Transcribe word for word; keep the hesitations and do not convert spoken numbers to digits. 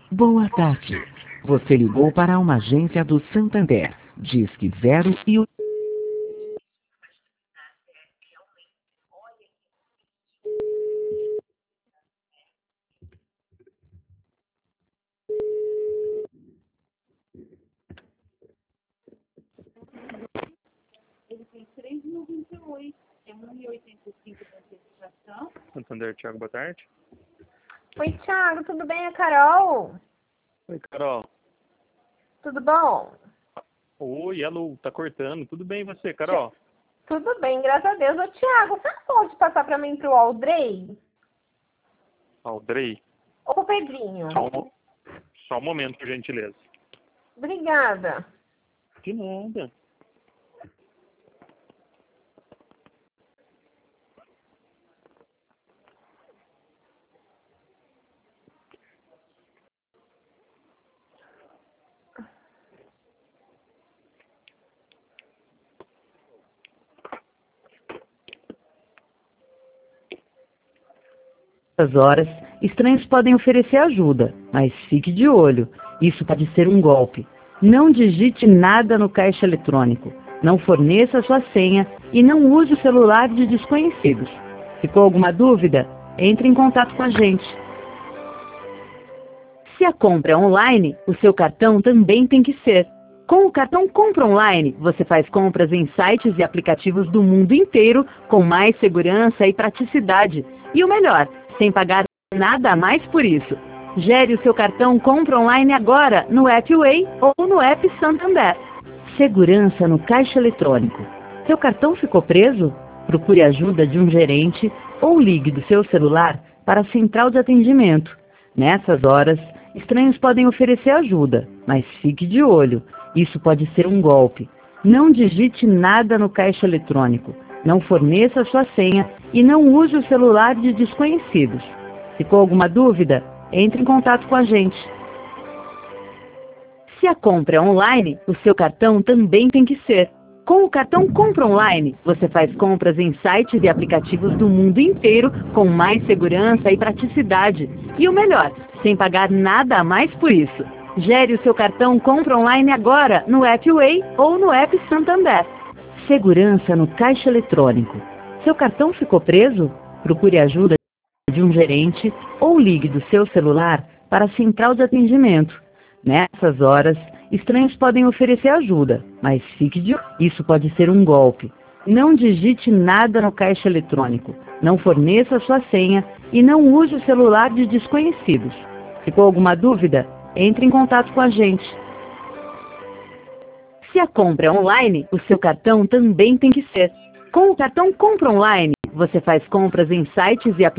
Boa tarde. Você ligou para uma agência do Santander. Disque zero e o... Ele tem três mil e vinte e oito, tem um e oitenta e cinco de antecipação. Santander, Thiago, boa tarde. Oi, Thiago, tudo bem? É Carol? Oi, Carol. Tudo bom? Oi, alô, tá cortando. Tudo bem e você, Carol? Tudo bem, graças a Deus. Ô, Thiago, você pode passar pra mim pro Aldrey? Aldrey? Ou pro Pedrinho? Só um, só um momento, por gentileza. Obrigada. De nada. Nessas horas, estranhos podem oferecer ajuda, mas fique de olho. Isso pode ser um golpe. Não digite nada no caixa eletrônico. Não forneça sua senha e não use o celular de desconhecidos. Ficou alguma dúvida? Entre em contato com a gente. Se a compra é online, o seu cartão também tem que ser. Com o cartão Compra Online, você faz compras em sites e aplicativos do mundo inteiro com mais segurança e praticidade. E o melhor, sem pagar nada a mais por isso. Gere o seu cartão Compra Online agora no app Way ou no app Santander. Segurança no caixa eletrônico. Seu cartão ficou preso? Procure ajuda de um gerente ou ligue do seu celular para a central de atendimento. Nessas horas, estranhos podem oferecer ajuda, mas fique de olho. Isso pode ser um golpe. Não digite nada no caixa eletrônico. Não forneça sua senha e não use o celular de desconhecidos. Ficou alguma dúvida? Entre em contato com a gente. Se a compra é online, o seu cartão também tem que ser. Com o cartão Compra Online, você faz compras em sites e aplicativos do mundo inteiro com mais segurança e praticidade. E o melhor, sem pagar nada a mais por isso. Gere o seu cartão Compra Online agora no app Way ou no app Santander. Segurança no caixa eletrônico. Seu cartão ficou preso? Procure ajuda de um gerente ou ligue do seu celular para a central de atendimento. Nessas horas, estranhos podem oferecer ajuda, mas fique de olho. Isso pode ser um golpe. Não digite nada no caixa eletrônico. Não forneça sua senha e não use o celular de desconhecidos. Ficou alguma dúvida? Entre em contato com a gente. Se a compra é online, o seu cartão também tem que ser. Com o cartão Compra Online, você faz compras em sites e aplicativos